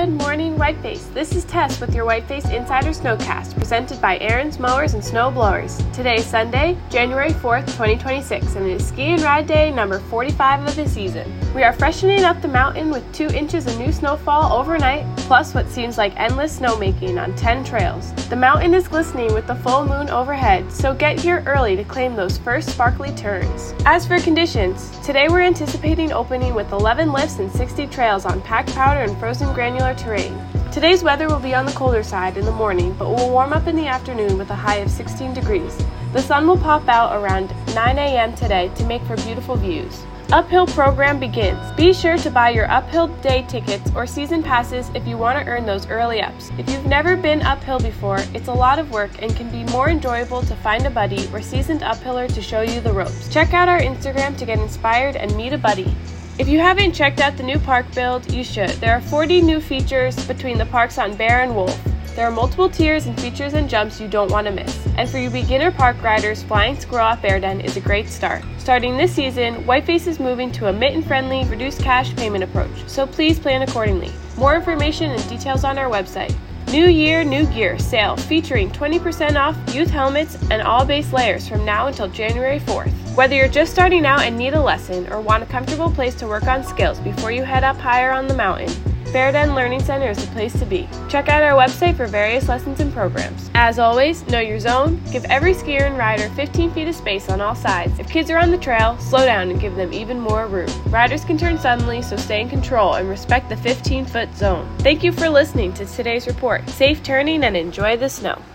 Good morning, Whiteface. This is Tess with your Whiteface Insider Snowcast, presented by Aaron's Mowers and Snow Blowers. Today is Sunday, January 4th, 2026, and it is ski and ride day number 45 of the season. We are freshening up the mountain with 2 inches of new snowfall overnight, plus what seems like endless snowmaking on 10 trails. The mountain is glistening with the full moon overhead, so get here early to claim those first sparkly turns. As for conditions, today we're anticipating opening with 11 lifts and 60 trails on packed powder and frozen granular terrain. Today's weather will be on the colder side in the morning, but will warm up in the afternoon with a high of 16 degrees. The sun will pop out around 9 a.m. today to make for beautiful views. Uphill program begins. Be sure to buy your uphill day tickets or season passes if you want to earn those early ups. If you've never been uphill before, it's a lot of work and can be more enjoyable to find a buddy or seasoned uphiller to show you the ropes. Check out our Instagram to get inspired and meet a buddy. If you haven't checked out the new park build, you should. There are 40 new features between the parks on Bear and Wolf. There are multiple tiers and features and jumps you don't want to miss. And for you beginner park riders, Flying Squirrel at Bear Den is a great start. Starting this season, Whiteface is moving to a mitten-friendly, reduced cash payment approach, so please plan accordingly. More information and details on our website. New Year, New Gear sale featuring 20% off youth helmets and all base layers from now until January 4th. Whether you're just starting out and need a lesson or want a comfortable place to work on skills before you head up higher on the mountain, Bear Den Learning Center is the place to be. Check out our website for various lessons and programs. As always, know your zone, give every skier and rider 15 feet of space on all sides. If kids are on the trail, slow down and give them even more room. Riders can turn suddenly, so stay in control and respect the 15-foot zone. Thank you for listening to today's report. Safe turning and enjoy the snow.